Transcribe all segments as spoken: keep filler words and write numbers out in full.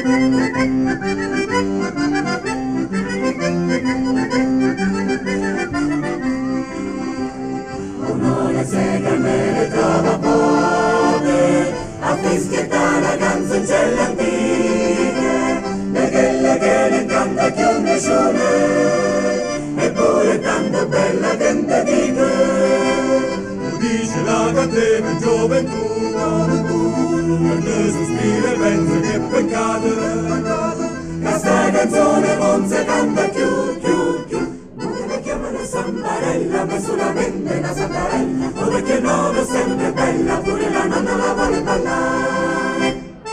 Un'ora sega me ne trova poche, a fischiettare la canzoncella antica, da quella che ne canta più nessuno, eppure tanto bella che te dico. Tu dici la canteva in gioventù, e te sospira e pensa che peccato, che sta canzone non si canta più, più, più. La chiamano Sambarella, ma solamente una Sambarella, o perché no, è sempre bella, pure la nonna la vuole ballare.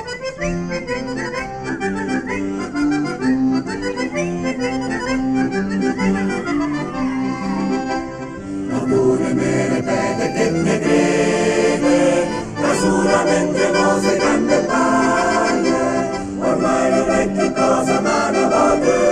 Ma pure mi ripete che ne crede, ma solamente non si canta e balla, ormai non è più cosa ma una volta.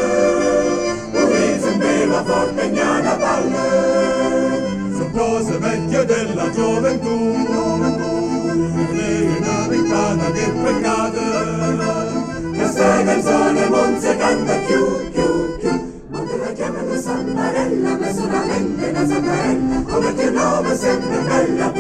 Forte gnana palla, sono cose vecchie della gioventù, lei è una ventata che peccato, che sta canzone non si canta più, più, più. Molti la chiamano Sambarella, ma solamente una Sambarella, come più nome sempre bella.